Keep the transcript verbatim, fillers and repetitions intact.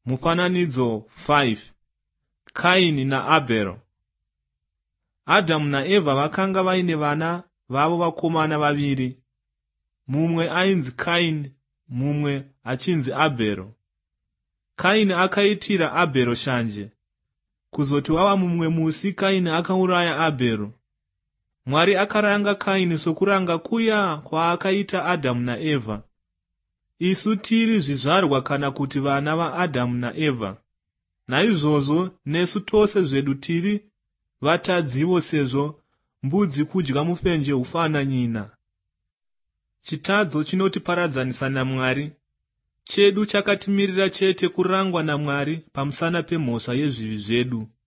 Mufananidzo five. Kaini naAbheri. Adhamu naEvha vakanga vaine vana vavo vakomana vaviri. Mumwe ainzi Kaini, mumwe achinzi Abheri. Kaini akaitira Abheri shanje. Kuzoti wava mumwe musi Kaini akauraya Abheri. Mwari akaranga Kaini sokuranga kuya kwaakaita Adhamu naEvha. Isu tiri zvizvarwa kana kuti vana vaAdhamu naEvha. Naizvozvo nesu tose zvedu tiri vatadziwo sezvo mbudzi kudya mufenje hufana nyina. Chitadzo chinotiparadzanisa naMwari. Chedu chakatimirira chete kurangwa naMwari pamusana pemhosva yezvivi zvedu.